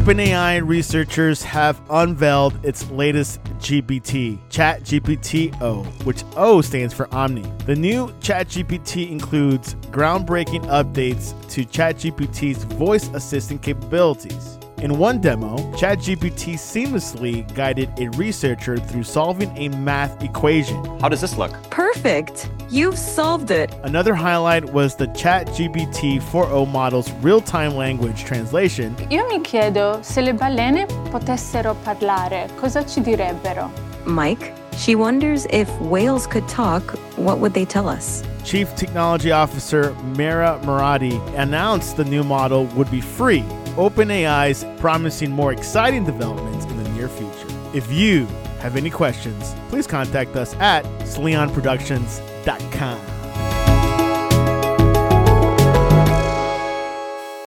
OpenAI researchers have unveiled its latest GPT, ChatGPT-O, which O stands for Omni. The new ChatGPT includes groundbreaking updates to ChatGPT's voice assistant capabilities. In one demo, ChatGPT seamlessly guided a researcher through solving a math equation. How does this look? Perfect! You've solved it! Another highlight was the ChatGPT 4o model's real-time language translation. Io mi chiedo, se le balene potessero parlare, cosa ci direbbero? Mike, she wonders if whales could talk, what would they tell us? Chief Technology Officer Mira Murati announced the new model would be free. OpenAI's promising more exciting developments in the near future. If you have any questions, please contact us at sleonproductions.com.